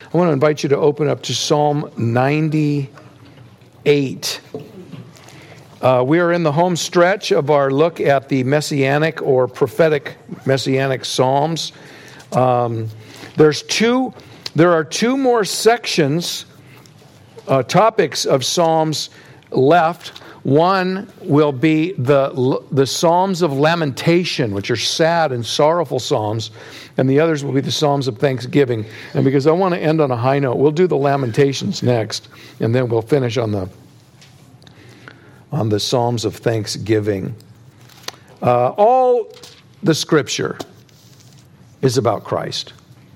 I want to invite you to open up to Psalm 98. We are in the home stretch of our look at the messianic or prophetic messianic psalms. There are two more sections, topics of psalms left. One will be the Psalms of Lamentation, which are sad and sorrowful psalms, and the others will be the Psalms of Thanksgiving. And because I want to end on a high note, we'll do the Lamentations next, and then we'll finish on the Psalms of Thanksgiving. All the Scripture is about Christ.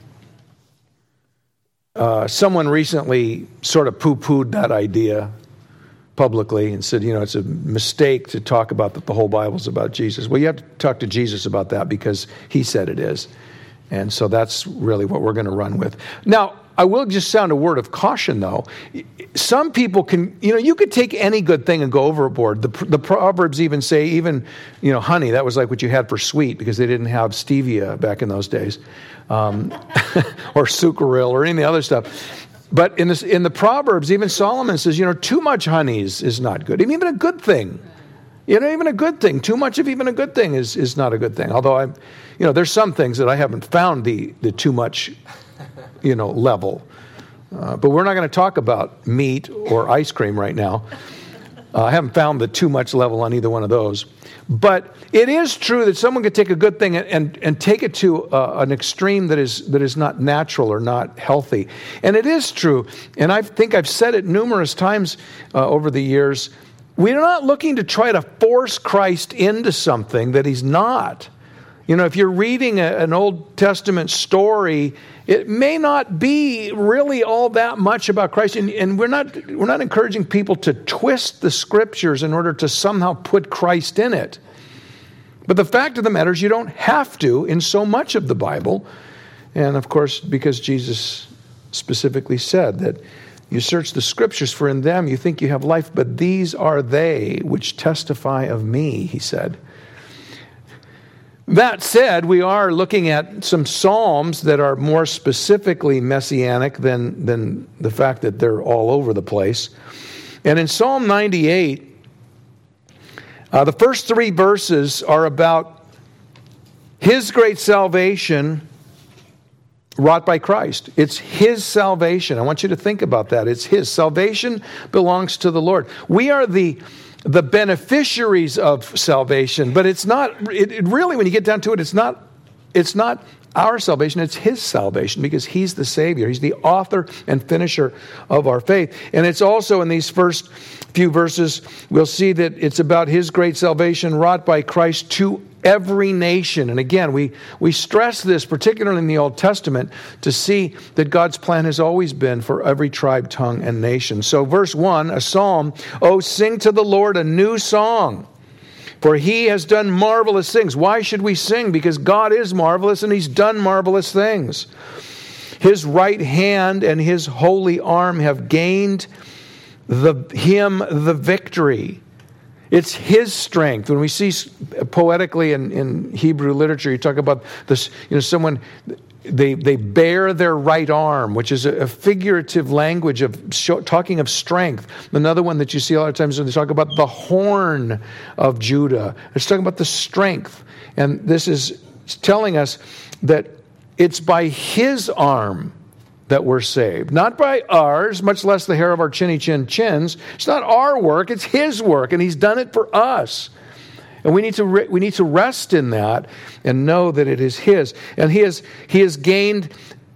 Someone recently sort of poo-pooed that idea publicly and said, it's a mistake to talk about that the whole Bible's about Jesus. Well, you have to talk to Jesus about that because he said it is. And so that's really what we're going to run with. Now, I will just sound a word of caution, though. Some people can, you could take any good thing and go overboard. The Proverbs even say, honey, that was like what you had for sweet because they didn't have stevia back in those days, or sucralose or any of the other stuff. But in the Proverbs, even Solomon says, too much honey is not good. Even a good thing. Even a good thing. Too much of even a good thing is not a good thing. Although there's some things that I haven't found the too much, level. But we're not going to talk about meat or ice cream right now. I haven't found the too much level on either one of those. But it is true that someone could take a good thing and take it to an extreme that is not natural or not healthy. And it is true, and I think I've said it numerous times over the years, we're not looking to try to force Christ into something that he's not. If you're reading an Old Testament story, it may not be really all that much about Christ, and we're not encouraging people to twist the Scriptures in order to somehow put Christ in it. But the fact of the matter is you don't have to in so much of the Bible, and of course because Jesus specifically said that you search the Scriptures, for in them you think you have life, but these are they which testify of me, he said. That said, we are looking at some psalms that are more specifically messianic than the fact that they're all over the place. And in Psalm 98, the first 3 verses are about his great salvation wrought by Christ. It's his salvation. I want you to think about that. It's his. Salvation belongs to the Lord. We are the beneficiaries of salvation, but it's not, it really, when you get down to it, it's not our salvation, it's his salvation, because he's the Savior. He's the author and finisher of our faith. And it's also in these first few verses, we'll see that it's about his great salvation wrought by Christ to every nation. And again, we stress this, particularly in the Old Testament, to see that God's plan has always been for every tribe, tongue, and nation. So verse 1, a psalm, "Oh, sing to the Lord a new song, for he has done marvelous things." Why should we sing? Because God is marvelous and he's done marvelous things. His right hand and his holy arm have gained him the victory. It's his strength. When we see poetically in Hebrew literature, you talk about this, someone, they bear their right arm, which is a figurative language of talking of strength. Another one that you see a lot of times when they talk about the horn of Judah. It's talking about the strength. And this is telling us that it's by his arm that we're saved. Not by ours, much less the hair of our chinny chin chins. It's not our work, it's his work, and he's done it for us. And we need to rest in that and know that it is his. And he has gained,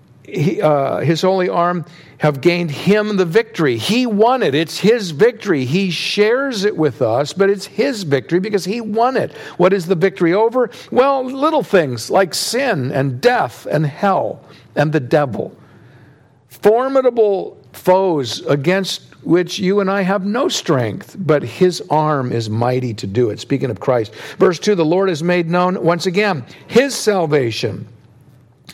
his holy arm have gained him the victory. He won it. It's his victory. He shares it with us, but it's his victory because he won it. What is the victory over? Well, little things like sin and death and hell and the devil. Formidable foes against which you and I have no strength, but his arm is mighty to do it. Speaking of Christ. Verse 2, the Lord has made known, once again, his salvation.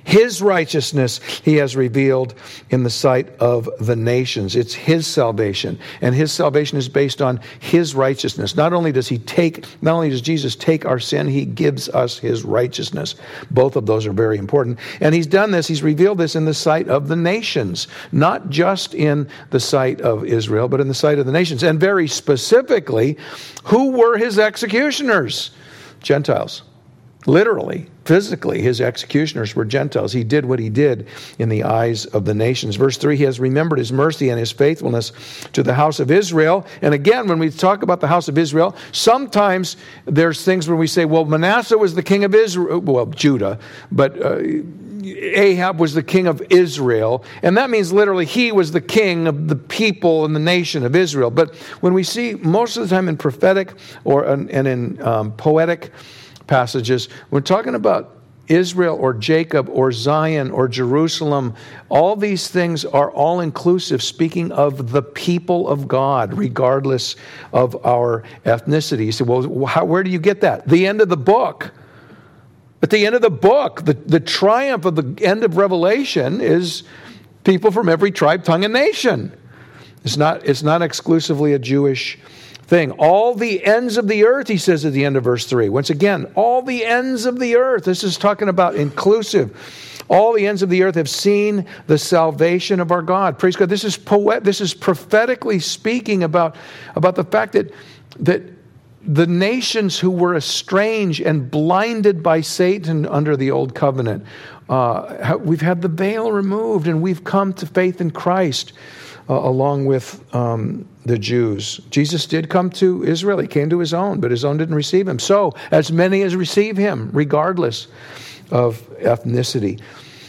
His righteousness he has revealed in the sight of the nations. It's his salvation. And his salvation is based on his righteousness. Not only does Jesus take our sin, he gives us his righteousness. Both of those are very important. And he's done this, he's revealed this in the sight of the nations. Not just in the sight of Israel, but in the sight of the nations. And very specifically, who were his executioners? Gentiles. Literally, physically, his executioners were Gentiles. He did what he did in the eyes of the nations. Verse 3, he has remembered his mercy and his faithfulness to the house of Israel. And again, when we talk about the house of Israel, sometimes there's things where we say, well, Manasseh was the king of Israel, well, Judah, but Ahab was the king of Israel. And that means literally he was the king of the people and the nation of Israel. But when we see most of the time in prophetic and in poetic passages, we're talking about Israel or Jacob or Zion or Jerusalem. All these things are all inclusive, speaking of the people of God, regardless of our ethnicity. You say, well, where do you get that? The end of the book. At the end of the book, the triumph of the end of Revelation is people from every tribe, tongue, and nation. It's not exclusively a Jewish thing. All the ends of the earth, he says at the end of verse 3. Once again, all the ends of the earth. This is talking about inclusive. All the ends of the earth have seen the salvation of our God. Praise God. This is prophetically speaking about the fact that the nations who were estranged and blinded by Satan under the old covenant, we've had the veil removed and we've come to faith in Christ along with the Jews. Jesus did come to Israel. He came to his own, but his own didn't receive him. So, as many as receive him, regardless of ethnicity.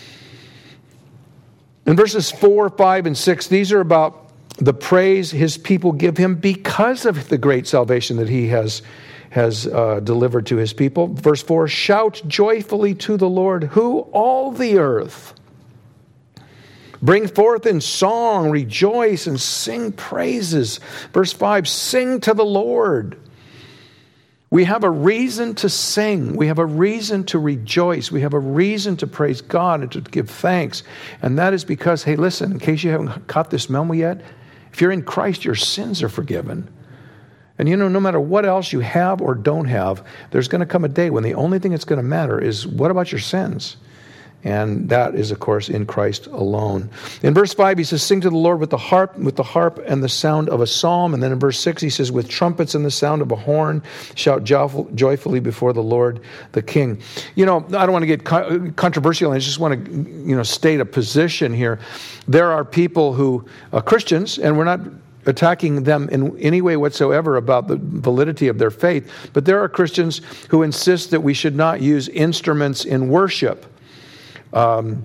In verses 4, 5, and 6, these are about the praise his people give him because of the great salvation that he has delivered to his people. Verse 4, shout joyfully to the Lord, who all the earth. Bring forth in song, rejoice, and sing praises. Verse 5, sing to the Lord. We have a reason to sing. We have a reason to rejoice. We have a reason to praise God and to give thanks. And that is because, hey, listen, in case you haven't caught this memo yet, if you're in Christ, your sins are forgiven. And no matter what else you have or don't have, there's going to come a day when the only thing that's going to matter is what about your sins? And that is, of course, in Christ alone. In verse 5, he says, sing to the Lord with the harp and the sound of a psalm. And then in verse 6, he says, with trumpets and the sound of a horn, shout joyfully before the Lord, the King. I don't want to get controversial. I just want to, state a position here. There are people who, Christians, and we're not attacking them in any way whatsoever about the validity of their faith, but there are Christians who insist that we should not use instruments in worship. And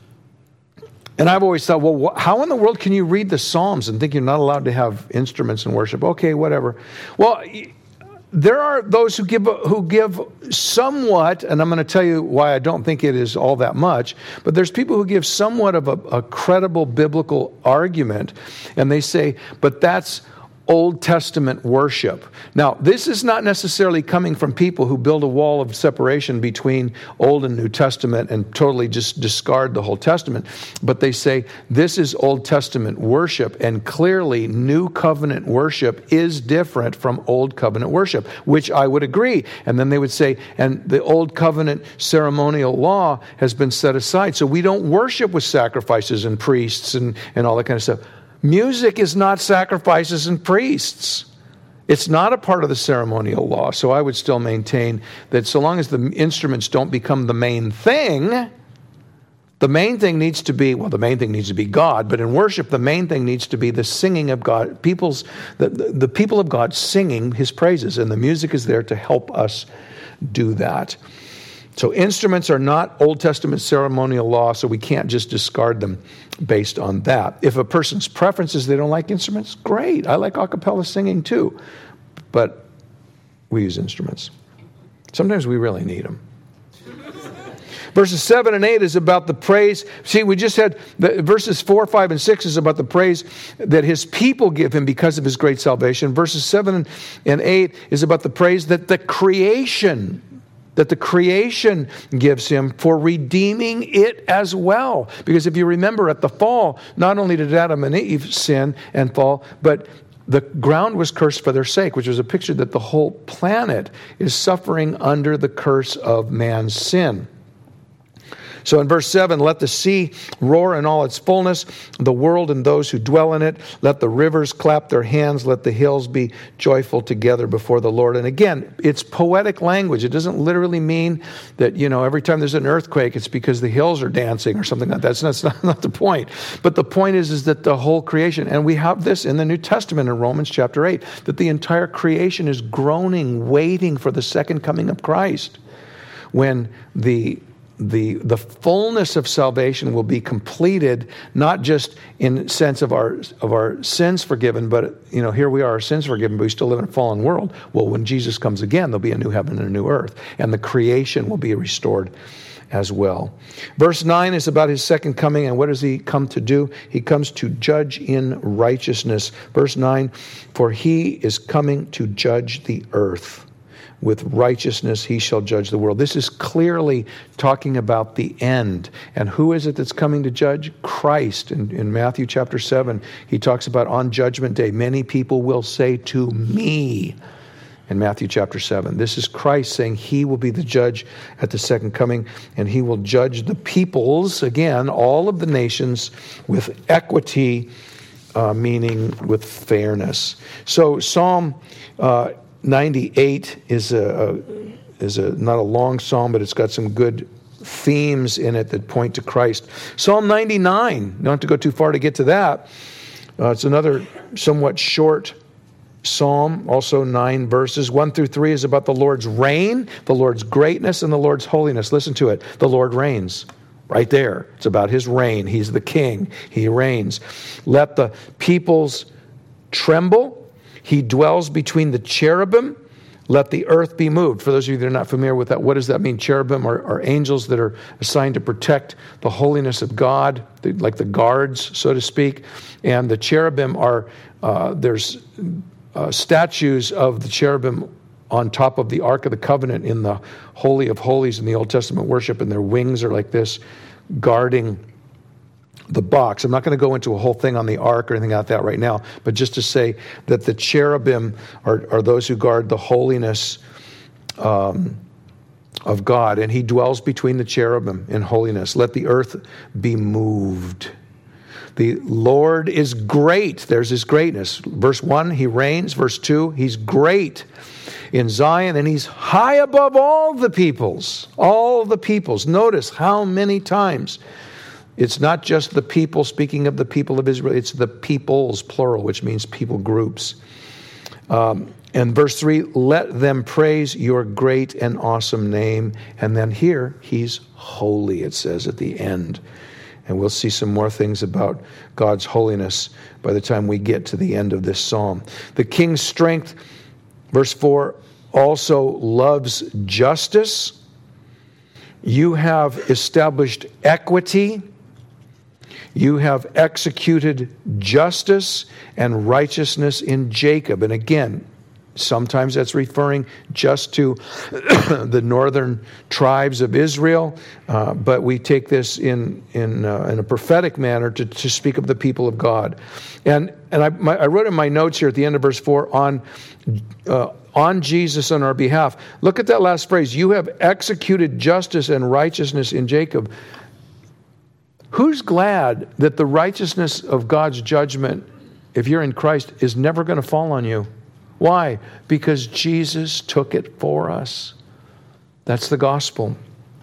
I've always thought, well, how in the world can you read the Psalms and think you're not allowed to have instruments in worship? Okay, whatever. Well, there are those who give somewhat, and I'm going to tell you why I don't think it is all that much, but there's people who give somewhat of a credible biblical argument, and they say, but that's Old Testament worship. Now, this is not necessarily coming from people who build a wall of separation between Old and New Testament and totally just discard the whole Testament, but they say this is Old Testament worship, and clearly New Covenant worship is different from Old Covenant worship, which I would agree. And then they would say, and the Old Covenant ceremonial law has been set aside, so we don't worship with sacrifices and priests and all that kind of stuff. Music is not sacrifices and priests. It's not a part of the ceremonial law. So I would still maintain that so long as the instruments don't become the main thing needs to be, the main thing needs to be God, but in worship, the main thing needs to be the singing of God, the people of God singing his praises, and the music is there to help us do that. So instruments are not Old Testament ceremonial law, so we can't just discard them based on that. If a person's preference is they don't like instruments, great. I like a cappella singing too. But we use instruments. Sometimes we really need them. Verses 7 and 8 is about the praise. See, we just had verses 4, 5, and 6 is about the praise that his people give him because of his great salvation. Verses 7 and 8 is about the praise that the creation that the creation gives him for redeeming it as well. Because if you remember at the fall, not only did Adam and Eve sin and fall, but the ground was cursed for their sake, which was a picture that the whole planet is suffering under the curse of man's sin. So in verse 7, let the sea roar in all its fullness, the world and those who dwell in it. Let the rivers clap their hands. Let the hills be joyful together before the Lord. And again, it's poetic language. It doesn't literally mean that, every time there's an earthquake, it's because the hills are dancing or something like that. That's not the point. But the point is that the whole creation, and we have this in the New Testament in Romans chapter 8, that the entire creation is groaning, waiting for the second coming of Christ, when the fullness of salvation will be completed, not just in sense of our sins forgiven, but here we are, our sins forgiven, but we still live in a fallen world. Well, when Jesus comes again, there'll be a new heaven and a new earth, and the creation will be restored as well. Verse 9 is about his second coming, and what does he come to do? He comes to judge in righteousness. Verse 9, for he is coming to judge the earth. With righteousness he shall judge the world. This is clearly talking about the end. And who is it that's coming to judge? Christ. In Matthew chapter 7, he talks about on judgment day, many people will say to me, in Matthew chapter 7. This is Christ saying he will be the judge at the second coming, and he will judge the peoples, again, all of the nations, with equity, meaning with fairness. So Psalm 98 is not a long psalm, but it's got some good themes in it that point to Christ. Psalm 99, you don't have to go too far to get to that. It's another somewhat short psalm, also 9 verses. 1 through 3 is about the Lord's reign, the Lord's greatness, and the Lord's holiness. Listen to it. The Lord reigns. Right there. It's about his reign. He's the king. He reigns. Let the peoples tremble. He dwells between the cherubim. Let the earth be moved. For those of you that are not familiar with that, what does that mean? Cherubim are angels that are assigned to protect the holiness of God, like the guards, so to speak. And the cherubim are, there's statues of the cherubim on top of the Ark of the Covenant in the Holy of Holies in the Old Testament worship, and their wings are like this, guarding the box. I'm not going to go into a whole thing on the ark or anything like that right now, but just to say that the cherubim are those who guard the holiness of God, and he dwells between the cherubim in holiness. Let the earth be moved. The Lord is great. There's his greatness. Verse 1, he reigns. Verse 2, he's great in Zion, and he's high above all the peoples. All the peoples. Notice how many times it's not just the people, speaking of the people of Israel, it's the peoples, plural, which means people groups. And verse 3, let them praise your great and awesome name. And then here, he's holy, it says at the end. And we'll see some more things about God's holiness by the time we get to the end of this psalm. The king's strength, verse 4, also loves justice. You have established equity. You have executed justice and righteousness in Jacob. And again, sometimes that's referring just to the northern tribes of Israel, but we take this in a prophetic manner to speak of the people of God. And I wrote in my notes here at the end of verse 4 on Jesus on our behalf. Look at that last phrase. You have executed justice and righteousness in Jacob. Who's glad that the righteousness of God's judgment, if you're in Christ, is never going to fall on you? Why? Because Jesus took it for us. That's the gospel.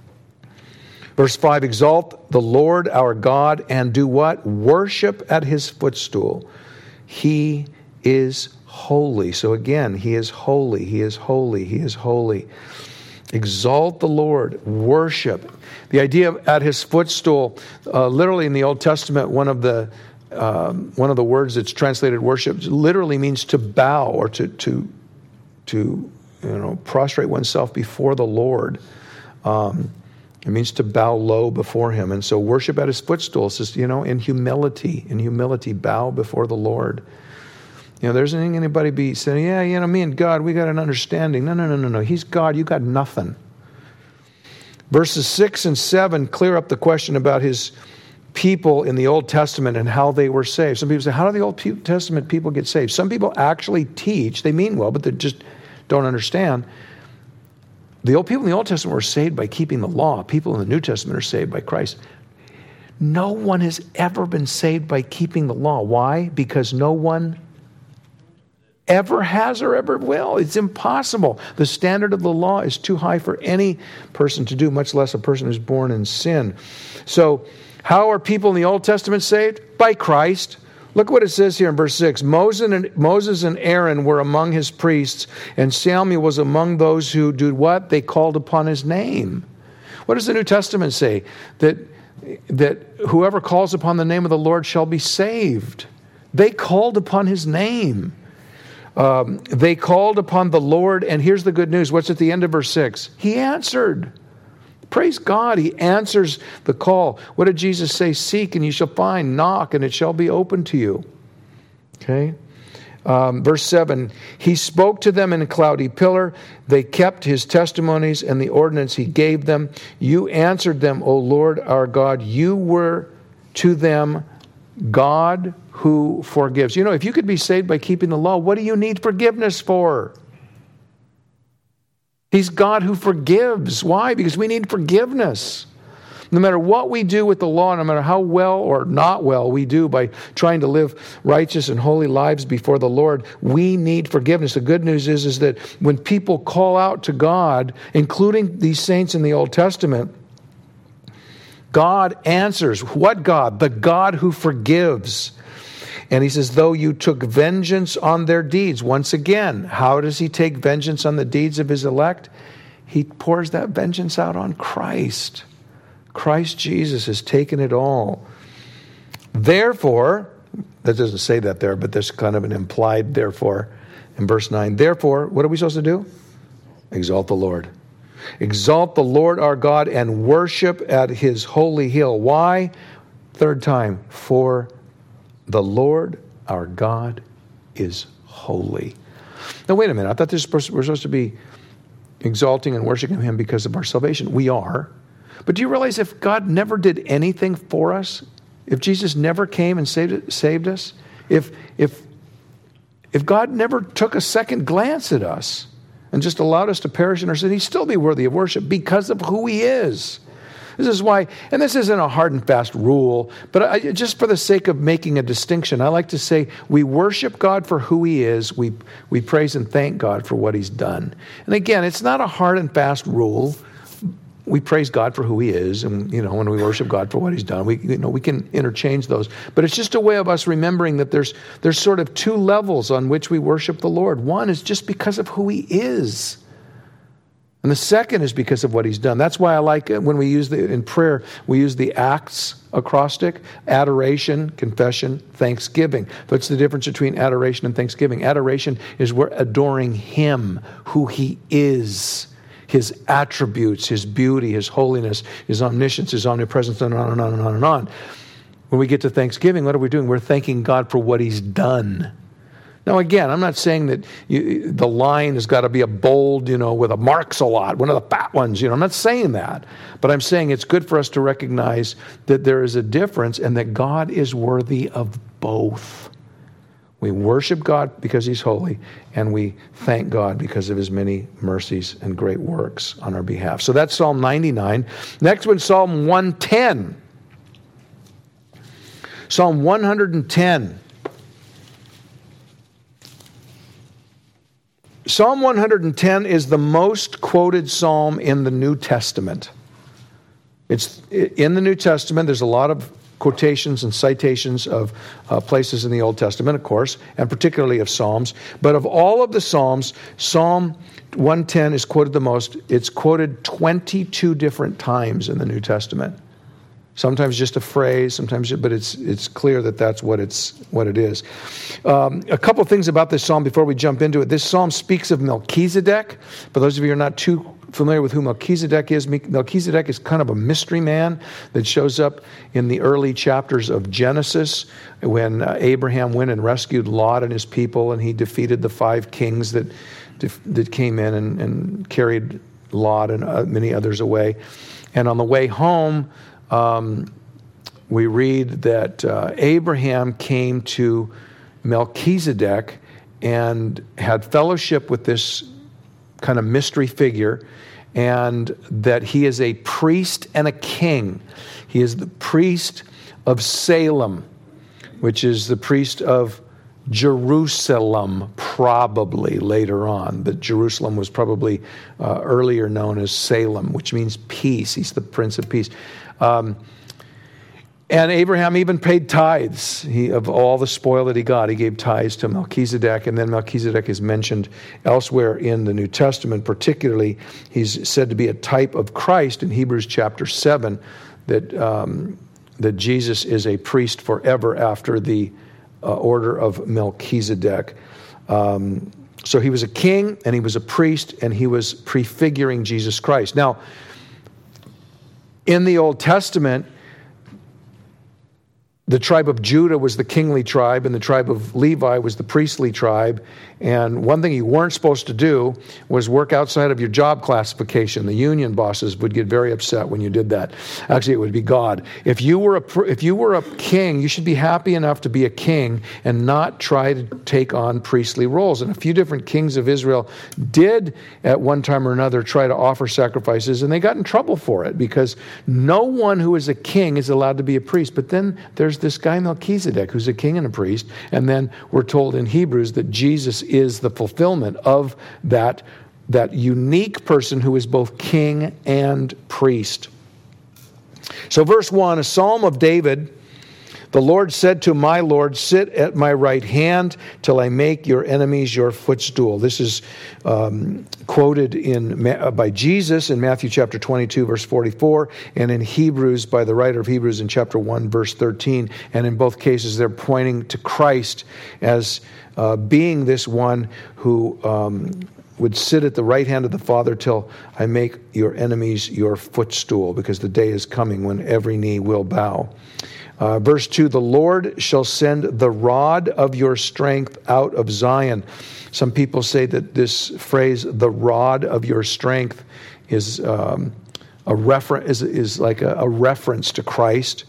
Verse 5, exalt the Lord our God and do what? Worship at his footstool. He is holy. So again, he is holy, he is holy, he is holy. Exalt the Lord, worship. The idea of at his footstool, literally in the Old Testament, one of the words that's translated worship literally means to bow or to prostrate oneself before the Lord. It means to bow low before him. And so worship at his footstool says, in humility, bow before the Lord. There isn't anybody be saying, me and God, we got an understanding. No. He's God, you got nothing. Verses 6 and 7 clear up the question about his people in the Old Testament and how they were saved. Some people say, how do the Old Testament people get saved? Some people actually teach, they mean well, but they just don't understand. The old people in the Old Testament were saved by keeping the law. People in the New Testament are saved by Christ. No one has ever been saved by keeping the law. Why? Because no one ever has or ever will. It's impossible. The standard of the law is too high for any person to do, much less a person who's born in sin. So, how are people in the Old Testament saved? By Christ. Look what it says here in verse 6. Moses and Aaron were among his priests, and Samuel was among those who did what? They called upon his name. What does the New Testament say? That whoever calls upon the name of the Lord shall be saved. They called upon his name. They called upon the Lord, and here's the good news. What's at the end of verse 6? He answered. Praise God, he answers the call. What did Jesus say? Seek and you shall find. Knock and it shall be open to you. Okay. Verse 7, he spoke to them in a cloudy pillar. They kept his testimonies and the ordinance he gave them. You answered them, O Lord our God. You were to them God who forgives. You know, if you could be saved by keeping the law, what do you need forgiveness for? He's God who forgives. Why? Because we need forgiveness. No matter what we do with the law, no matter how well or not well we do by trying to live righteous and holy lives before the Lord, we need forgiveness. The good news is that when people call out to God, including these saints in the Old Testament, God answers. What God? The God who forgives. And he says, though you took vengeance on their deeds. Once again, how does he take vengeance on the deeds of his elect? He pours that vengeance out on Christ. Christ Jesus has taken it all. Therefore, that doesn't say that there, but there's kind of an implied therefore in verse 9. Therefore, what are we supposed to do? Exalt the Lord. Exalt the Lord our God and worship at his holy hill. Why? Third time, for the Lord our God is holy. Now, wait a minute. I thought we're supposed to be exalting and worshiping him because of our salvation. We are. But do you realize if God never did anything for us, if Jesus never came and saved us, if God never took a second glance at us and just allowed us to perish in our sin, he'd still be worthy of worship because of who he is. This is why, and this isn't a hard and fast rule, but just for the sake of making a distinction, I like to say we worship God for who he is. We praise and thank God for what he's done. And again, it's not a hard and fast rule. We praise God for who he is, and when we worship God for what he's done, we can interchange those. But it's just a way of us remembering that there's sort of two levels on which we worship the Lord. One is just because of who he is. And the second is because of what he's done. That's why I like when we use in prayer, we use the Acts acrostic: adoration, confession, thanksgiving. What's the difference between adoration and thanksgiving? Adoration is we're adoring him, who he is, his attributes, his beauty, his holiness, his omniscience, his omnipresence, and on and on and on and on. When we get to thanksgiving, what are we doing? We're thanking God for what he's done. Now, again, I'm not saying that the line has got to be a bold, with a marks a lot, one of the fat ones. I'm not saying that. But I'm saying it's good for us to recognize that there is a difference and that God is worthy of both. We worship God because he's holy, and we thank God because of his many mercies and great works on our behalf. So that's Psalm 99. Next one, Psalm 110. Psalm 110. Psalm 110 is the most quoted psalm in the New Testament. It's in the New Testament. There's a lot of quotations and citations of places in the Old Testament, of course, and particularly of Psalms. But of all of the Psalms, Psalm 110 is quoted the most. It's quoted 22 different times in the New Testament. Sometimes just a phrase, but it's clear that that's what it is. A couple things about this psalm before we jump into it. This psalm speaks of Melchizedek. For those of you who are not too familiar with who Melchizedek is, Melchizedek is kind of a mystery man that shows up in the early chapters of Genesis when Abraham went and rescued Lot and his people, and he defeated the 5 kings that came in and carried Lot and many others away. And on the way home, we read that Abraham came to Melchizedek and had fellowship with this kind of mystery figure, and that he is a priest and a king. He is the priest of Salem, which is the priest of Jerusalem, probably later on. But Jerusalem was probably earlier known as Salem, which means peace. He's the Prince of Peace. And Abraham even paid tithes of all the spoil that he got. He gave tithes to Melchizedek, and then Melchizedek is mentioned elsewhere in the New Testament. Particularly, he's said to be a type of Christ in Hebrews chapter 7, that Jesus is a priest forever after the order of Melchizedek. So he was a king, and he was a priest, and he was prefiguring Jesus Christ. Now, in the Old Testament, the tribe of Judah was the kingly tribe, and the tribe of Levi was the priestly tribe. And one thing you weren't supposed to do was work outside of your job classification. The union bosses would get very upset when you did that. Actually, it would be God. If you were a king, you should be happy enough to be a king and not try to take on priestly roles. And a few different kings of Israel did, at one time or another, try to offer sacrifices, and they got in trouble for it because no one who is a king is allowed to be a priest. But then there's this guy Melchizedek who's a king and a priest, and then we're told in Hebrews that Jesus is the fulfillment of that unique person who is both king and priest. So verse 1, a psalm of David. The Lord said to my Lord, sit at my right hand till I make your enemies your footstool. This is quoted by Jesus in Matthew chapter 22, verse 44, and in Hebrews by the writer of Hebrews in chapter 1, verse 13. And in both cases, they're pointing to Christ as being this one who would sit at the right hand of the Father till I make your enemies your footstool, because the day is coming when every knee will bow. Verse 2, the Lord shall send the rod of your strength out of Zion. Some people say that this phrase, the rod of your strength, is like a reference to Christ.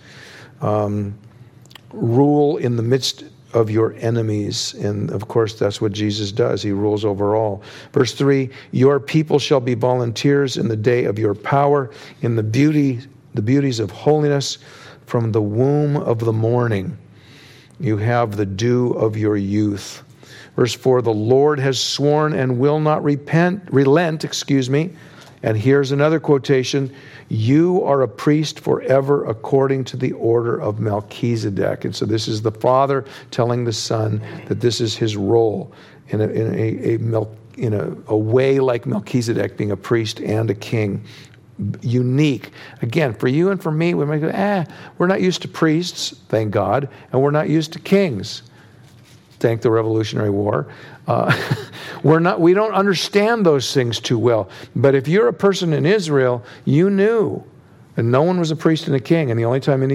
Rule in the midst of your enemies. And of course, that's what Jesus does. He rules over all. Verse 3, your people shall be volunteers in the day of your power, in the beauties of holiness. From the womb of the morning, you have the dew of your youth. Verse 4, the Lord has sworn and will not relent. And here's another quotation. You are a priest forever according to the order of Melchizedek. And so this is the Father telling the Son that this is his role in a way like Melchizedek, being a priest and a king. Unique. Again, for you and for me, we might go, we're not used to priests, thank God, and we're not used to kings, thank the Revolutionary War. We don't understand those things too well. But if you're a person in Israel, you knew, and no one was a priest and a king, and the only time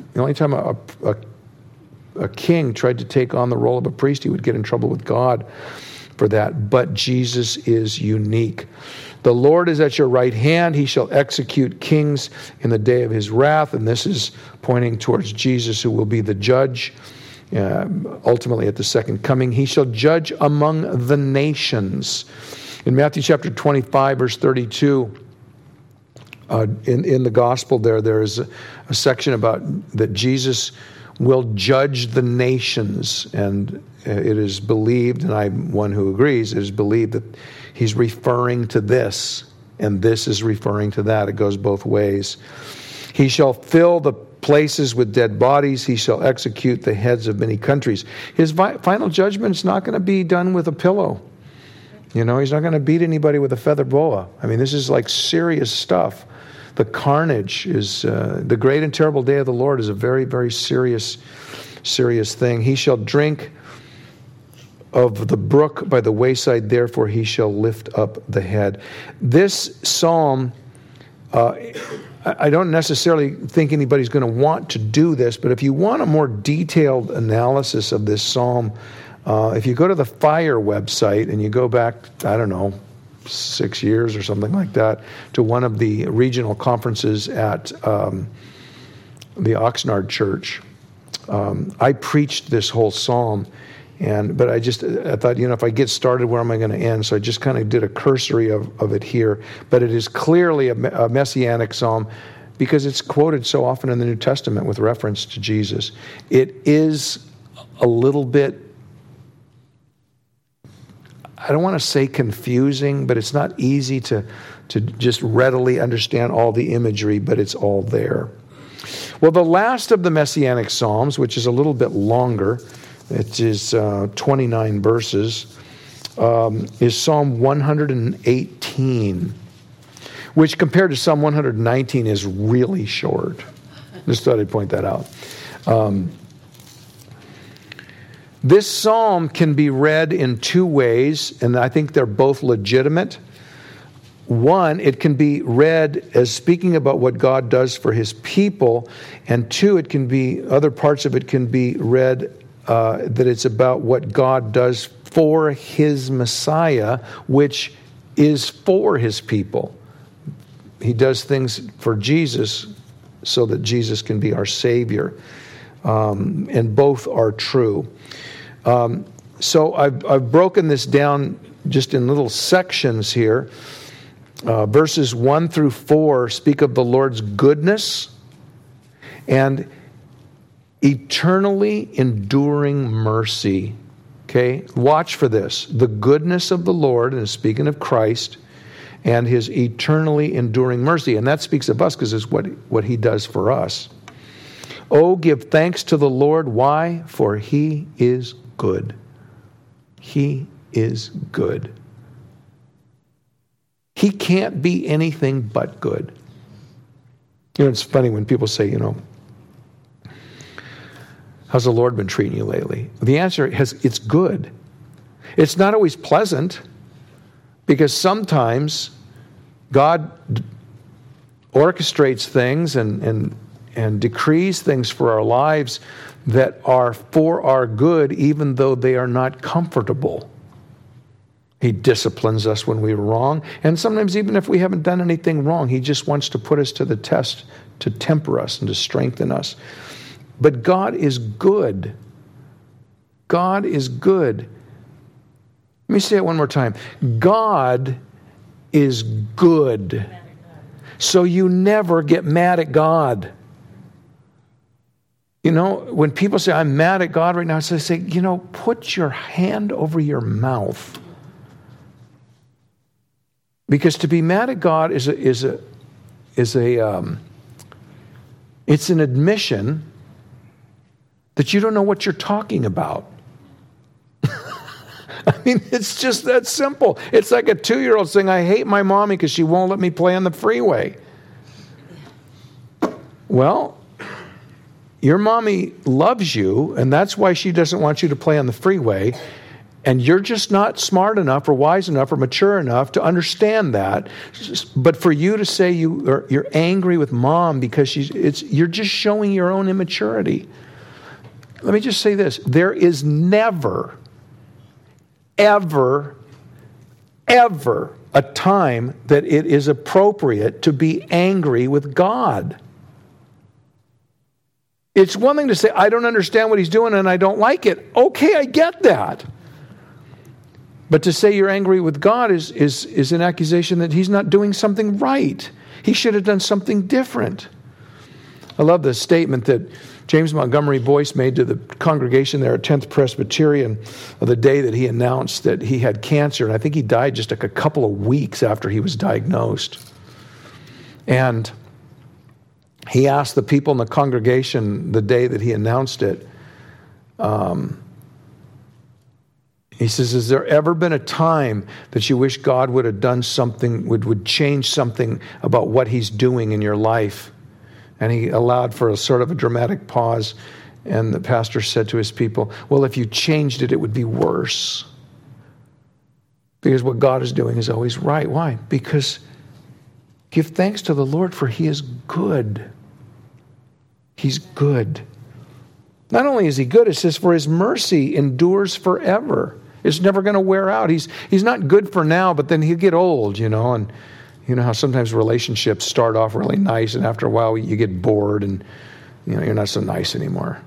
a king tried to take on the role of a priest, he would get in trouble with God for that. But Jesus is unique. The Lord is at your right hand. He shall execute kings in the day of his wrath. And this is pointing towards Jesus, who will be the judge ultimately at the second coming. He shall judge among the nations. In Matthew chapter 25, verse 32, in the gospel there is a section about that Jesus will judge the nations. And it is believed, and I'm one who agrees, it is believed that he's referring to this, and this is referring to that. It goes both ways. He shall fill the places with dead bodies. He shall execute the heads of many countries. His final judgment is not going to be done with a pillow. He's not going to beat anybody with a feather boa. I mean, this is like serious stuff. The carnage is, the great and terrible day of the Lord is a very, very serious thing. He shall drink of the brook by the wayside, therefore he shall lift up the head. This psalm, I don't necessarily think anybody's going to want to do this, but if you want a more detailed analysis of this psalm, if you go to the Fire website and you go back, 6 years or something like that to one of the regional conferences at the Oxnard Church. I preached this whole psalm, but I thought, if I get started, where am I going to end? So I just kind of did a cursory of it here. But it is clearly a messianic psalm because it's quoted so often in the New Testament with reference to Jesus. It is a little bit, I don't want to say confusing, but it's not easy to just readily understand all the imagery, but it's all there. Well, the last of the Messianic Psalms, which is a little bit longer, it is 29 verses, is Psalm 118, which compared to Psalm 119 is really short. Just thought I'd point that out. This psalm can be read in two ways, and I think they're both legitimate. One, it can be read as speaking about what God does for his people, and two, other parts of it can be read that it's about what God does for his Messiah, which is for his people. He does things for Jesus so that Jesus can be our Savior, and both are true. So I've broken this down just in little sections here. Verses 1 through 4 speak of the Lord's goodness and eternally enduring mercy. Okay? Watch for this. The goodness of the Lord, and speaking of Christ, and his eternally enduring mercy. And that speaks of us because it's what he does for us. Oh, give thanks to the Lord. Why? For he is good. He is good. He can't be anything but good. It's funny when people say, how's the Lord been treating you lately? The answer is it's good. It's not always pleasant because sometimes God orchestrates things and decrees things for our lives that are for our good, even though they are not comfortable. He disciplines us when we're wrong. And sometimes even if we haven't done anything wrong, he just wants to put us to the test, to temper us and to strengthen us. But God is good. God is good. Let me say it one more time. God is good. So you never get mad at God. When people say, I'm mad at God right now, so I say, put your hand over your mouth. Because to be mad at God it's an admission that you don't know what you're talking about. It's just that simple. It's like a 2-year-old saying, I hate my mommy because she won't let me play on the freeway. Well, your mommy loves you, and that's why she doesn't want you to play on the freeway. And you're just not smart enough or wise enough or mature enough to understand that. But for you to say you're angry with mom because you're just showing your own immaturity. Let me just say this. There is never, ever, ever a time that it is appropriate to be angry with God. It's one thing to say, I don't understand what he's doing and I don't like it. Okay, I get that. But to say you're angry with God is an accusation that he's not doing something right. He should have done something different. I love the statement that James Montgomery Boyce made to the congregation there at 10th Presbyterian the day that he announced that he had cancer. And I think he died just like a couple of weeks after he was diagnosed. And he asked the people in the congregation the day that he announced it, he says, has there ever been a time that you wish God would have done something, would change something about what he's doing in your life? And he allowed for a sort of a dramatic pause. And the pastor said to his people, well, if you changed it, it would be worse. Because what God is doing is always right. Why? Because give thanks to the Lord, for he is good. He's good. Not only is he good, it says, for his mercy endures forever. It's never going to wear out. He's not good for now, but then he'll get old, and you know how sometimes relationships start off really nice, and after a while you get bored and you're not so nice anymore.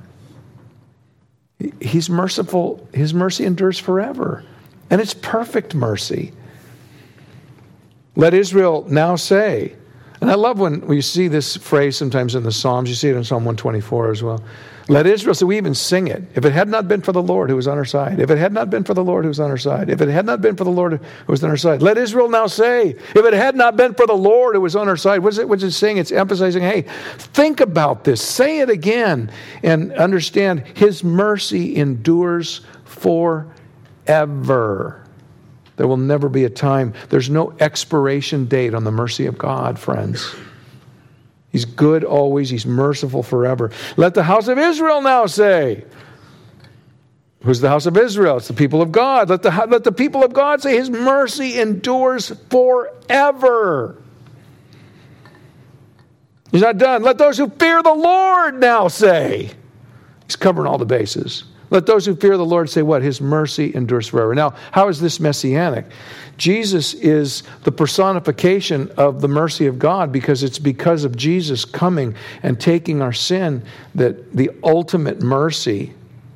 He's merciful. His mercy endures forever. And it's perfect mercy. Let Israel now say, and I love when we see this phrase sometimes in the Psalms. You see it in Psalm 124 as well. Let Israel, so we even sing it. If it had not been for the Lord who was on our side. If it had not been for the Lord who was on our side. If it had not been for the Lord who was on our side. Let Israel now say, if it had not been for the Lord who was on our side. What's it saying? It's emphasizing, hey, think about this. Say it again. And understand his mercy endures forever. There will never be a time. There's no expiration date on the mercy of God, friends. He's good always. He's merciful forever. Let the house of Israel now say. Who's the house of Israel? It's the people of God. Let the people of God say, his mercy endures forever. He's not done. Let those who fear the Lord now say. He's covering all the bases. Let those who fear the Lord say what? His mercy endures forever. Now, how is this messianic? Jesus is the personification of the mercy of God, because it's because of Jesus coming and taking our sin that the ultimate mercy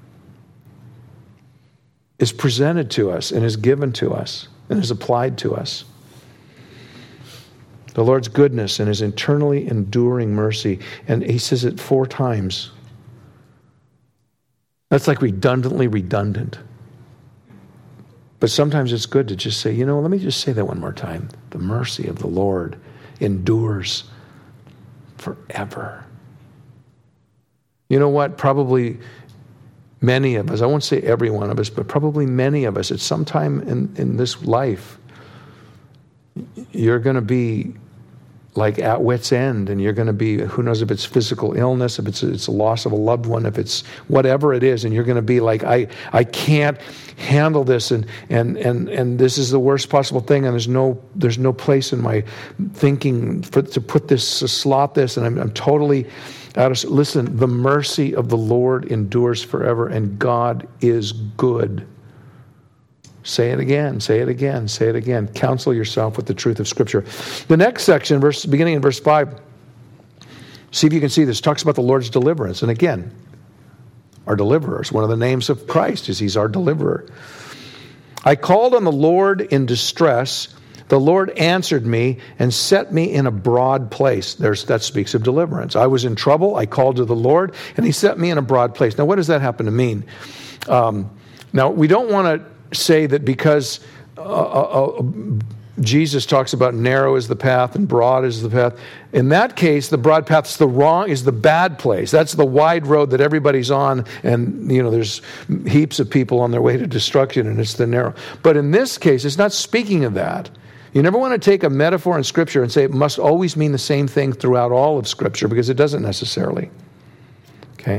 is presented to us and is given to us and is applied to us. The Lord's goodness and his eternally enduring mercy. And he says it 4 times. That's like redundantly redundant. But sometimes it's good to just say, let me just say that one more time. The mercy of the Lord endures forever. You know what? Probably many of us, I won't say every one of us, but probably many of us at some time in this life, you're going to be like at wit's end, and you're going to be, who knows if it's physical illness, if it's a loss of a loved one, if it's whatever it is, and you're going to be like, I can't handle this, and this is the worst possible thing, and there's no place in my thinking to put this, to slot this, and I'm totally out of. Listen, the mercy of the Lord endures forever, and God is good. Say it again, say it again, say it again. Counsel yourself with the truth of Scripture. The next section, beginning in verse 5, see if you can see this, talks about the Lord's deliverance. And again, our deliverer is one of the names of Christ, is he's our deliverer. I called on the Lord in distress. The Lord answered me and set me in a broad place. That speaks of deliverance. I was in trouble. I called to the Lord, and he set me in a broad place. Now, what does that happen to mean? Now, we don't want to say that because Jesus talks about narrow is the path and broad is the path. In that case, the broad path is the bad place. That's the wide road that everybody's on, and there's heaps of people on their way to destruction, and it's the narrow. But in this case, it's not speaking of that. You never want to take a metaphor in Scripture and say it must always mean the same thing throughout all of Scripture, because it doesn't necessarily. Okay?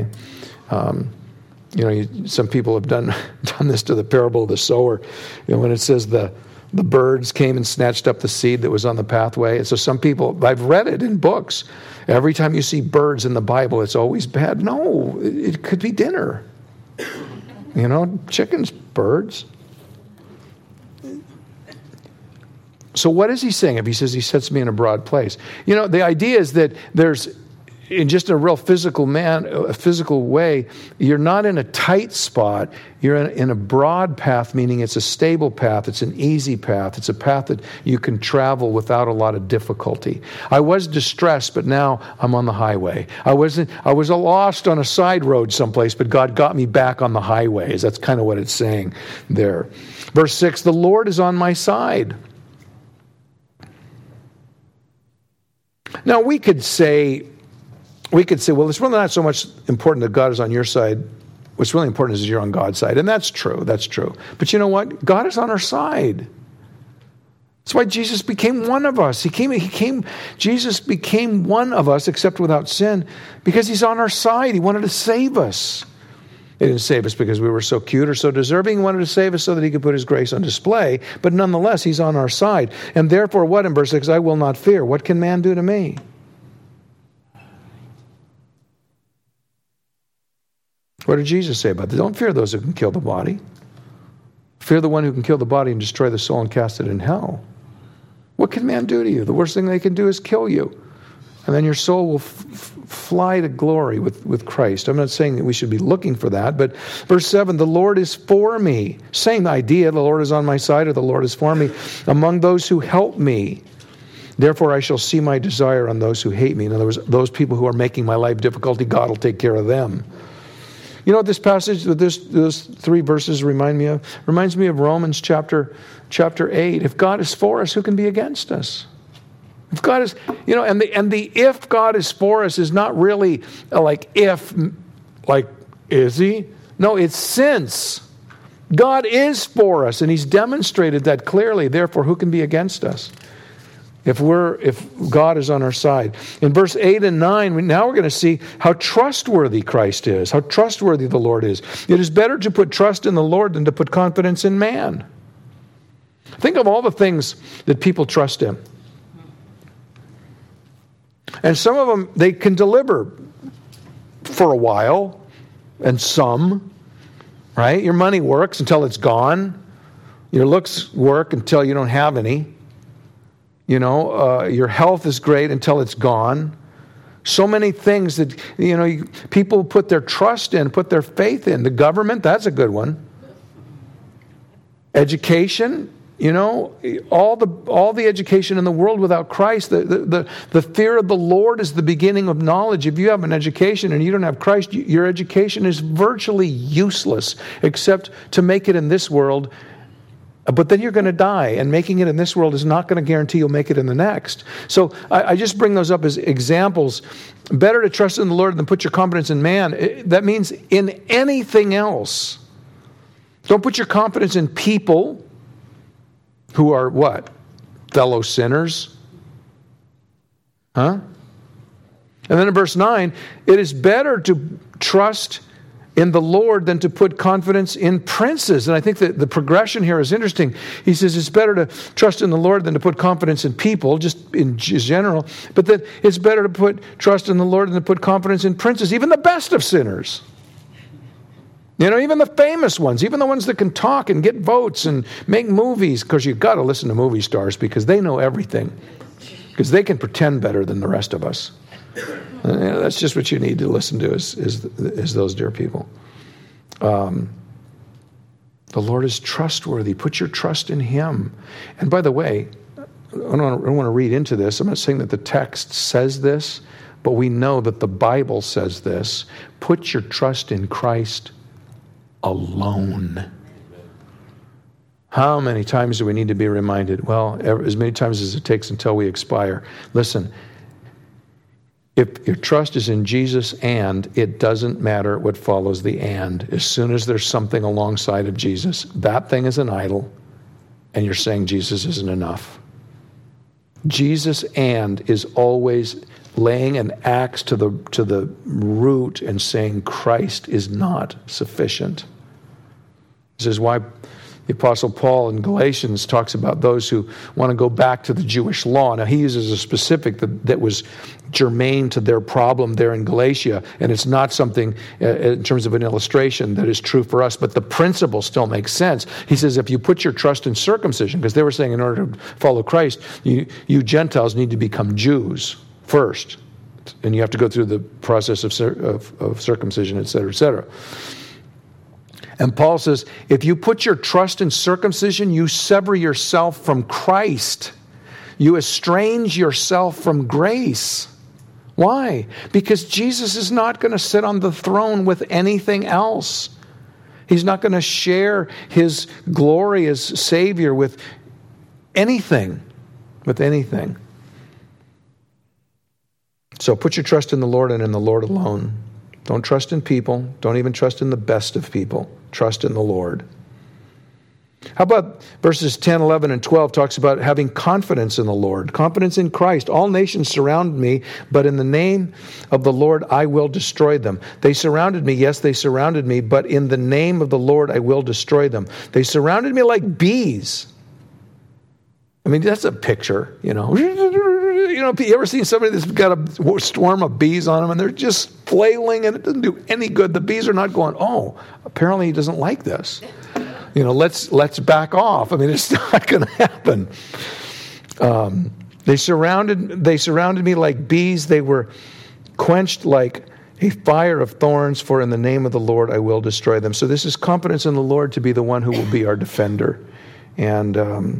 Some people have done this to the parable of the sower. When it says the birds came and snatched up the seed that was on the pathway. And so some people, I've read it in books. Every time you see birds in the Bible, it's always bad. No, it could be dinner. Chickens, birds. So what is he saying if he says he sets me in a broad place? The idea is that there's, in just a real physical way, you're not in a tight spot. You're in a broad path, meaning it's a stable path. It's an easy path. It's a path that you can travel without a lot of difficulty. I was distressed, but now I'm on the highway. I was lost on a side road someplace, but God got me back on the highways. That's kind of what it's saying there. Verse 6, the Lord is on my side. Now we could say, well, it's really not so much important that God is on your side. What's really important is you're on God's side. And that's true. That's true. But you know what? God is on our side. That's why Jesus became one of us. Jesus became one of us, except without sin, because he's on our side. He wanted to save us. He didn't save us because we were so cute or so deserving. He wanted to save us so that he could put his grace on display. But nonetheless, he's on our side. And therefore, what in verse 6? I will not fear. What can man do to me? What did Jesus say about that? Don't fear those who can kill the body. Fear the one who can kill the body and destroy the soul and cast it in hell. What can man do to you? The worst thing they can do is kill you. And then your soul will fly to glory with Christ. I'm not saying that we should be looking for that, but verse 7, the Lord is for me. Same idea, the Lord is on my side or the Lord is for me. Among those who help me. Therefore I shall see my desire on those who hate me. In other words, those people who are making my life difficult, God will take care of them. You know what this passage, those 3 verses remind me of? Reminds me of Romans chapter 8. If God is for us, who can be against us? If God is, and the if God is for us is not really like if, like is he? No, it's since. God is for us, and he's demonstrated that clearly. Therefore, who can be against us? If God is on our side. In verse 8 and 9, now we're going to see how trustworthy Christ is, how trustworthy the Lord is. It is better to put trust in the Lord than to put confidence in man. Think of all the things that people trust in. And some of them, they can deliver for a while, and some, right? Your money works until it's gone. Your looks work until you don't have any. Your health is great until it's gone. So many things that, people put their trust in, put their faith in. The government, that's a good one. Education, all the education in the world without Christ, the fear of the Lord is the beginning of knowledge. If you have an education and you don't have Christ, your education is virtually useless, except to make it in this world. But then you're going to die, and making it in this world is not going to guarantee you'll make it in the next. So I just bring those up as examples. Better to trust in the Lord than put your confidence in man. That means in anything else. Don't put your confidence in people who are what? Fellow sinners? Huh? And then in verse 9, it is better to trust in the Lord than to put confidence in princes. And I think that the progression here is interesting. He says it's better to trust in the Lord than to put confidence in people, just in general. But that it's better to put trust in the Lord than to put confidence in princes, even the best of sinners. Even the famous ones, even the ones that can talk and get votes and make movies. Because you've got to listen to movie stars because they know everything. Because they can pretend better than the rest of us. That's just what you need to listen to is those dear people. The Lord is trustworthy. Put your trust in him. And by the way, I don't want to read into this. I'm not saying that the text says this, but we know that the Bible says this. Put your trust in Christ alone. How many times do we need to be reminded? Well, as many times as it takes until we expire. Listen, if your trust is in Jesus, and it doesn't matter what follows the and. As soon as there's something alongside of Jesus, that thing is an idol, and you're saying Jesus isn't enough. Jesus and is always laying an axe to the root and saying Christ is not sufficient. This is why the Apostle Paul in Galatians talks about those who want to go back to the Jewish law. Now, he uses a specific that was germane to their problem there in Galatia, and it's not something in terms of an illustration that is true for us, but the principle still makes sense. He says if you put your trust in circumcision, because they were saying in order to follow Christ, you Gentiles need to become Jews first, and you have to go through the process of circumcision, et cetera, et cetera. And Paul says, if you put your trust in circumcision, you sever yourself from Christ. You estrange yourself from grace. Why? Because Jesus is not going to sit on the throne with anything else. He's not going to share his glory as Savior with anything. So put your trust in the Lord and in the Lord alone. Don't trust in people. Don't even trust in the best of people. Trust in the Lord. How about verses 10, 11, and 12 talks about having confidence in the Lord, confidence in Christ. All nations surround me, but in the name of the Lord I will destroy them. They surrounded me, yes, they surrounded me, but in the name of the Lord I will destroy them. They surrounded me like bees. I mean, that's a picture, you you ever seen somebody that's got a swarm of bees on them and they're just flailing and it doesn't do any good? The bees are not going, oh, apparently he doesn't like this. let's back off. I mean, it's not going to happen. They surrounded me like bees. They were quenched like a fire of thorns, for in the name of the Lord I will destroy them. So this is confidence in the Lord to be the one who will be our defender. And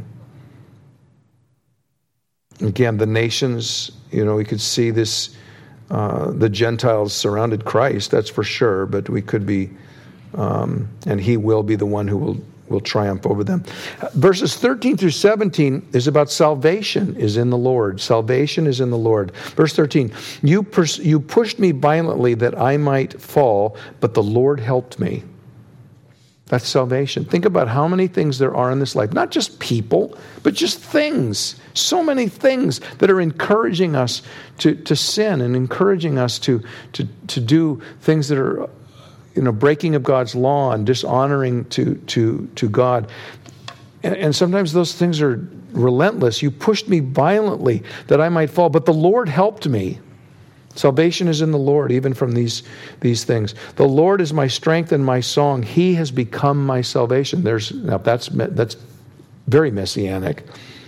again, the nations, we could see this, the Gentiles surrounded Christ, that's for sure, but we could be, and he will be the one who will triumph over them. Verses 13 through 17 is about salvation is in the Lord. Salvation is in the Lord. Verse 13, you pushed me violently that I might fall, but the Lord helped me. That's salvation. Think about how many things there are in this life. Not just people, but just things. So many things that are encouraging us to sin and encouraging us to do things that are breaking of God's law and dishonoring to God. And sometimes those things are relentless. You pushed me violently that I might fall, but the Lord helped me. Salvation is in the Lord, even from these things. The Lord is my strength and my song. He has become my salvation. That's very messianic.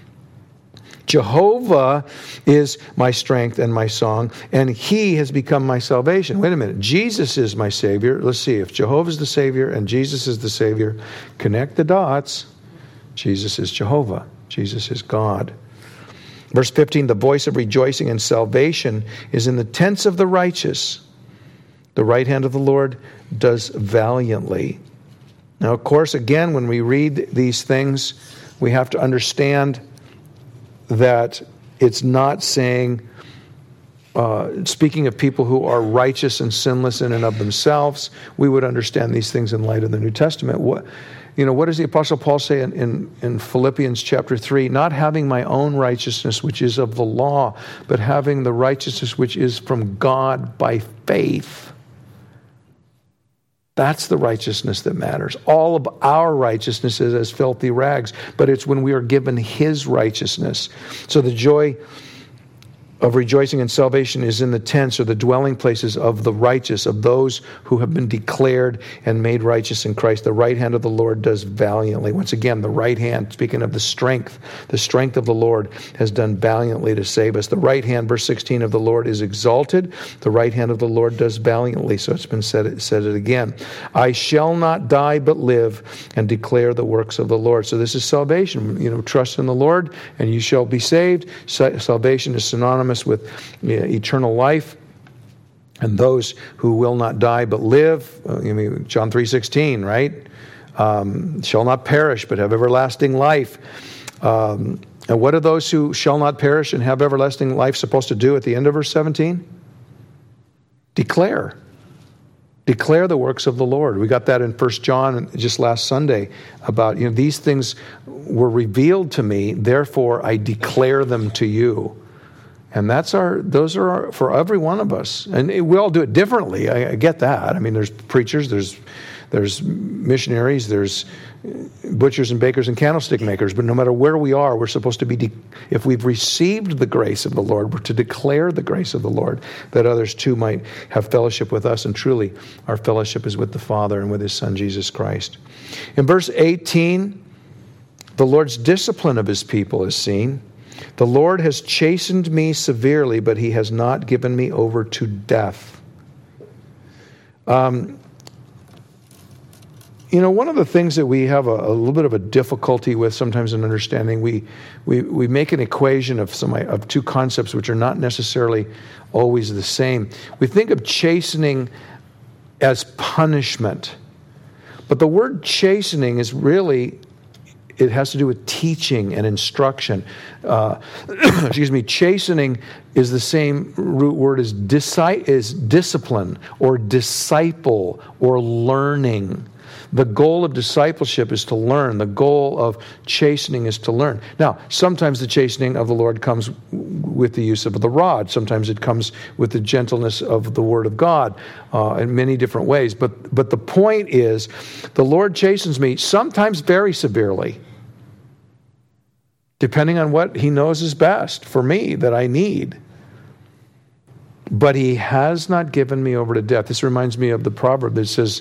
Jehovah is my strength and my song, and he has become my salvation. Wait a minute. Jesus is my Savior. Let's see. If Jehovah is the Savior and Jesus is the Savior, connect the dots. Jesus is Jehovah. Jesus is God. Verse 15, the voice of rejoicing and salvation is in the tents of the righteous. The right hand of the Lord does valiantly. Now, of course, again, when we read these things, we have to understand that it's not saying, speaking of people who are righteous and sinless in and of themselves. We would understand these things in light of the New Testament. What does the Apostle Paul say in Philippians chapter 3? Not having my own righteousness, which is of the law, but having the righteousness which is from God by faith. That's the righteousness that matters. All of our righteousness is as filthy rags, but it's when we are given his righteousness. So the joy of rejoicing and salvation is in the tents or the dwelling places of the righteous, of those who have been declared and made righteous in Christ. The right hand of the Lord does valiantly. Once again, the right hand, speaking of the strength of the Lord has done valiantly to save us. The right hand, verse 16, of the Lord is exalted. The right hand of the Lord does valiantly. So it's been said it again. I shall not die but live and declare the works of the Lord. So this is salvation. Trust in the Lord and you shall be saved. Salvation is synonymous with eternal life, and those who will not die but live. John 3:16, right? Shall not perish but have everlasting life. And what are those who shall not perish and have everlasting life supposed to do at the end of verse 17? Declare the works of the Lord. We got that in 1 John just last Sunday about, these things were revealed to me, therefore I declare them to you. And those are for every one of us. And we all do it differently. I get that. I mean, there's preachers, there's missionaries, there's butchers and bakers and candlestick makers. But no matter where we are, we're supposed to be, if we've received the grace of the Lord, we're to declare the grace of the Lord, that others too might have fellowship with us. And truly, our fellowship is with the Father and with his Son, Jesus Christ. In verse 18, the Lord's discipline of his people is seen. The Lord has chastened me severely, but he has not given me over to death. One of the things that we have a little bit of a difficulty with sometimes in understanding, we make an equation of two concepts which are not necessarily always the same. We think of chastening as punishment, but the word chastening is really, it has to do with teaching and instruction. Chastening is the same root word as discipline or disciple or learning. The goal of discipleship is to learn. The goal of chastening is to learn. Now, sometimes the chastening of the Lord comes with the use of the rod. Sometimes it comes with the gentleness of the Word of God in many different ways. But the point is, the Lord chastens me sometimes very severely, depending on what he knows is best for me that I need. But he has not given me over to death. This reminds me of the proverb that says,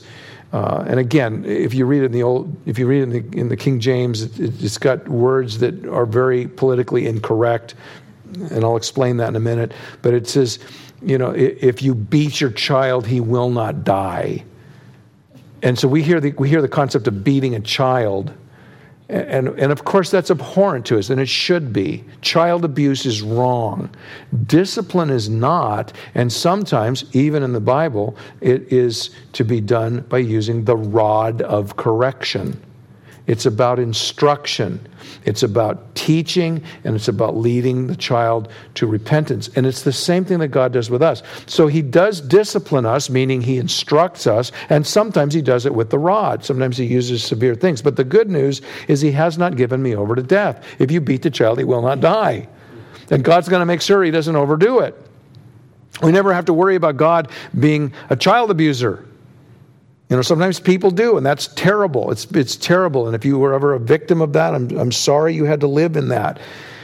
And again, if you read it in the King James, it's got words that are very politically incorrect, and I'll explain that in a minute. But it says, if you beat your child, he will not die. And so we hear the concept of beating a child, and of course that's abhorrent to us, and it should be. Child abuse is wrong. Discipline is not, and sometimes, even in the Bible, it is to be done by using the rod of correction. It's about instruction. It's about teaching, and it's about leading the child to repentance. And it's the same thing that God does with us. So he does discipline us, meaning he instructs us, and sometimes he does it with the rod. Sometimes he uses severe things. But the good news is he has not given me over to death. If you beat the child, he will not die. And God's going to make sure he doesn't overdo it. We never have to worry about God being a child abuser. Sometimes people do, and that's terrible. It's terrible. And if you were ever a victim of that, I'm sorry you had to live in that.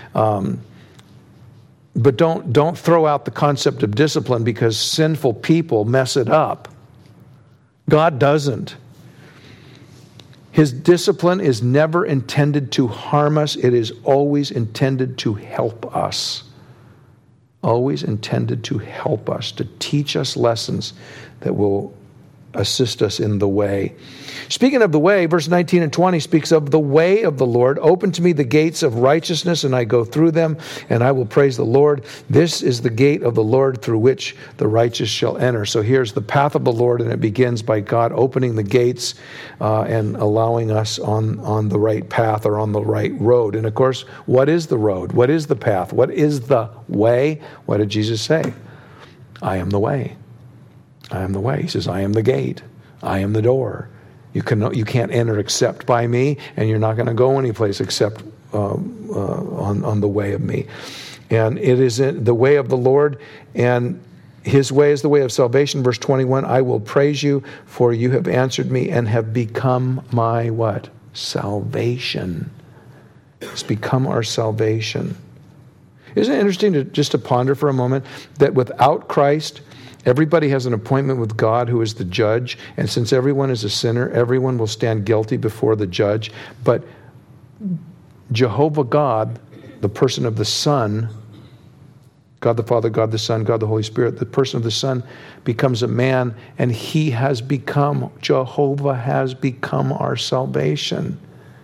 But don't throw out the concept of discipline because sinful people mess it up. God doesn't. His discipline is never intended to harm us. It is always intended to help us. Always intended to help us, to teach us lessons that will assist us in the way. Speaking of the way, verse 19 and 20 speaks of the way of the Lord. Open to me the gates of righteousness, and I go through them, and I will praise the Lord. This is the gate of the Lord through which the righteous shall enter. So here's the path of the Lord, and it begins by God opening the gates and allowing us on the right path or on the right road. And of course, what is the road? What is the path? What is the way? What did Jesus say? I am the way. I am the way. He says, I am the gate. I am the door. You can't enter except by me, and you're not going to go anyplace except on the way of me. And it is the way of the Lord, and his way is the way of salvation. Verse 21, I will praise you, for you have answered me and have become my what? Salvation. It's become our salvation. Isn't it interesting to ponder for a moment that without Christ, everybody has an appointment with God who is the judge, and since everyone is a sinner, everyone will stand guilty before the judge. But Jehovah God, the person of the Son, God the Father, God the Son, God the Holy Spirit, the person of the Son becomes a man, and Jehovah has become our salvation.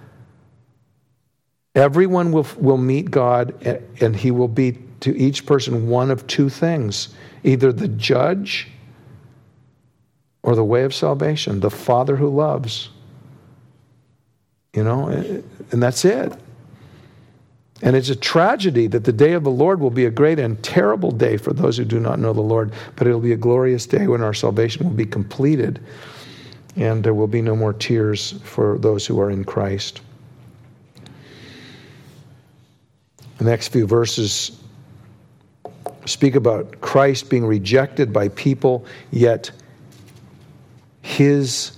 Everyone will meet God, and he will be to each person one of two things. Either the judge or the way of salvation, the Father who loves. And that's it. And it's a tragedy that the day of the Lord will be a great and terrible day for those who do not know the Lord, but it'll be a glorious day when our salvation will be completed and there will be no more tears for those who are in Christ. The next few verses speak about Christ being rejected by people, yet he is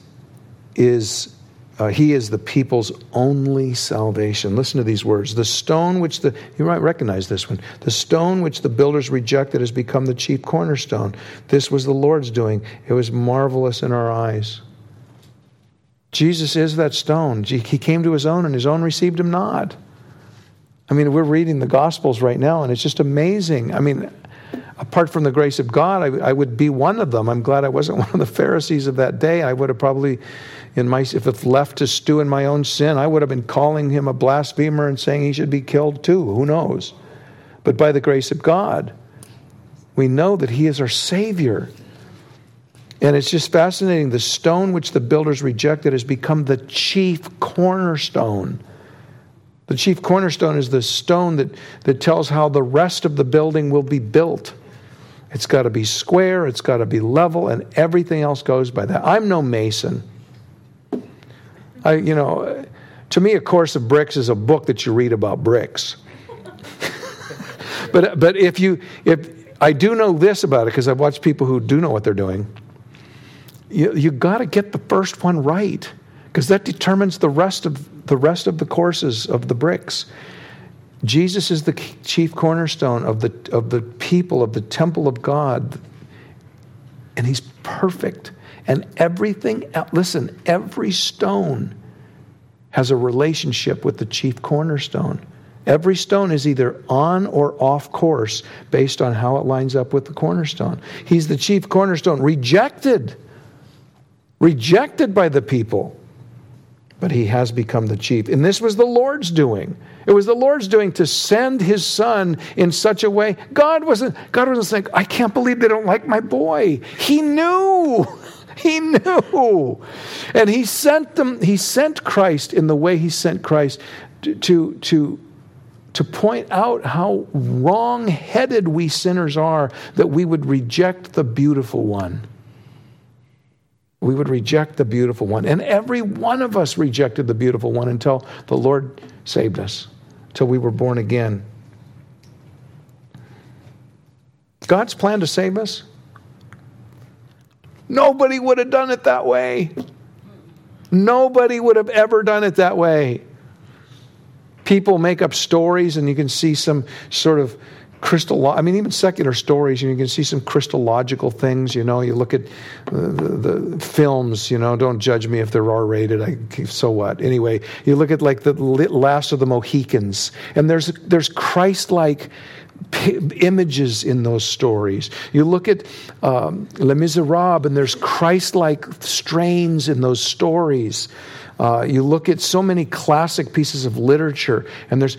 the people's only salvation. Listen to these words. The stone which you might recognize this one. The stone which the builders rejected has become the chief cornerstone. This was the Lord's doing. It was marvelous in our eyes. Jesus is that stone. He came to his own, and his own received him not. We're reading the Gospels right now, and it's just amazing. Apart from the grace of God, I would be one of them. I'm glad I wasn't one of the Pharisees of that day. I would have probably, if it's left to stew in my own sin, I would have been calling him a blasphemer and saying he should be killed too. Who knows? But by the grace of God, we know that he is our Savior. And it's just fascinating. The stone which the builders rejected has become the chief cornerstone. The chief cornerstone is the stone that tells how the rest of the building will be built. It's got to be square, it's got to be level, and everything else goes by that. I'm no mason. To me, A Course of Bricks is a book that you read about bricks. But if I do know this about it, because I've watched people who do know what they're doing, you got to get the first one right, because that determines the rest of the courses of the bricks. Jesus is the chief cornerstone of the people of the temple of God, and he's perfect. And everything, listen, every stone has a relationship with the chief cornerstone. Every stone is either on or off course based on how it lines up with the cornerstone. He's the chief cornerstone, rejected by the people. But he has become the chief. And this was the Lord's doing. It was the Lord's doing to send his son in such a way. God wasn't saying, I can't believe they don't like my boy. He knew. He knew. And he sent Christ in the way he sent Christ to point out how wrong-headed we sinners are, that we would reject the beautiful one. We would reject the beautiful one. And every one of us rejected the beautiful one until the Lord saved us, until we were born again. God's plan to save us, nobody would have done it that way. Nobody would have ever done it that way. People make up stories, and you can see some sort of even secular stories, and you can see some Christological things. You look at the films, don't judge me if they're R-rated. So what? Anyway, you look at like the Last of the Mohicans, and there's Christ-like images in those stories. You look at Les Miserables, and there's Christ-like strains in those stories. You look at so many classic pieces of literature, and there's...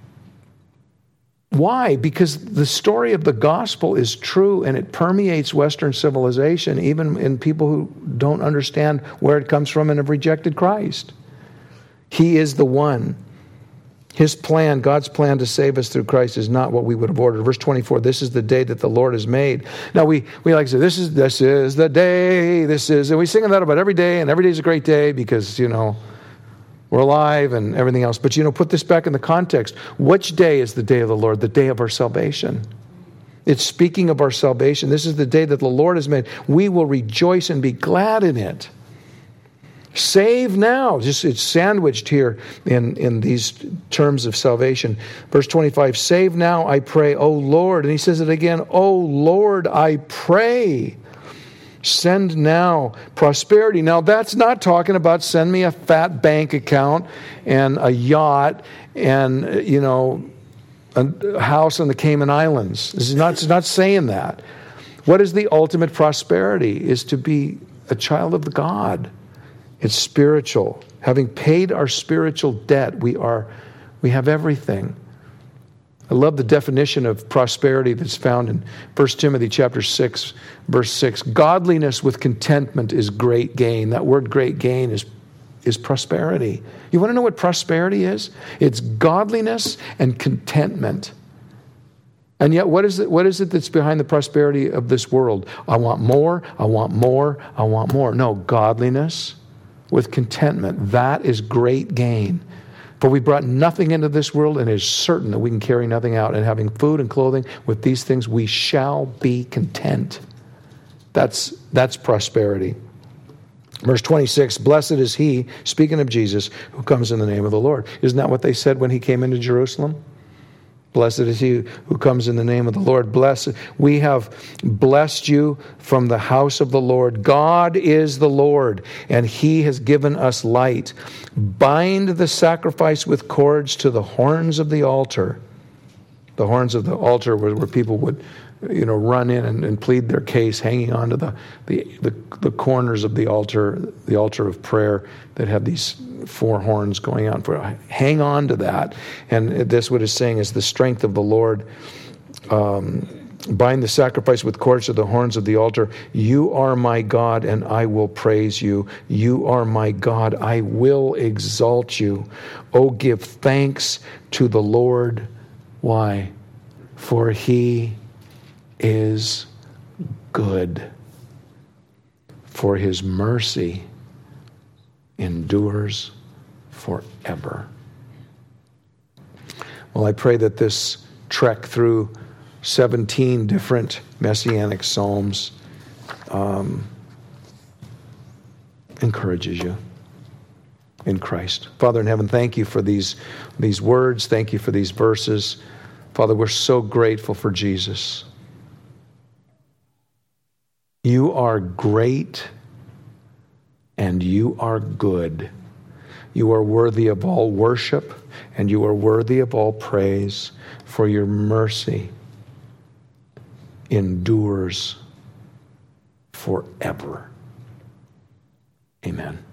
Why? Because the story of the gospel is true, and it permeates Western civilization, even in people who don't understand where it comes from and have rejected Christ. He is the one. His plan, God's plan to save us through Christ, is not what we would have ordered. Verse 24, this is the day that the Lord has made. Now we like to say, this is the day, and we sing that about every day, and every day is a great day because, we're alive and everything else. But, put this back in the context. Which day is the day of the Lord? The day of our salvation. It's speaking of our salvation. This is the day that the Lord has made. We will rejoice and be glad in it. Save now. It's sandwiched here in these terms of salvation. Verse 25, save now, I pray, O Lord. And he says it again, O Lord, I pray. Send now prosperity. Now, that's not talking about send me a fat bank account and a yacht and, a house in the Cayman Islands. It's not saying that. What is the ultimate prosperity? Is to be a child of God. It's spiritual. Having paid our spiritual debt, we have everything. I love the definition of prosperity that's found in 1 Timothy chapter 6, verse 6. Godliness with contentment is great gain. That word great gain is prosperity. You want to know what prosperity is? It's godliness and contentment. And yet, what is it that's behind the prosperity of this world? I want more, I want more, I want more. No, godliness with contentment. That is great gain. For we brought nothing into this world, and it is certain that we can carry nothing out. And having food and clothing, with these things we shall be content. That's prosperity. Verse 26, blessed is he, speaking of Jesus, who comes in the name of the Lord. Isn't that what they said when he came into Jerusalem? Blessed is he who comes in the name of the Lord. Blessed. We have blessed you from the house of the Lord. God is the Lord, and he has given us light. Bind the sacrifice with cords to the horns of the altar. The horns of the altar where people would, run in and plead their case, hanging onto the corners of the altar of prayer that have these four horns going out. Hang on to that. And this, what it's saying, is the strength of the Lord. Bind the sacrifice with cords to the horns of the altar. You are my God, and I will praise you. You are my God, I will exalt you. Oh, give thanks to the Lord. Why? For he is good, for his mercy endures forever. Well, I pray that this trek through 17 different messianic psalms encourages you in Christ. Father in heaven, thank you for these words. Thank you for these verses. Father, we're so grateful for Jesus. You are great and you are good. You are worthy of all worship, and you are worthy of all praise, for your mercy endures forever. Amen.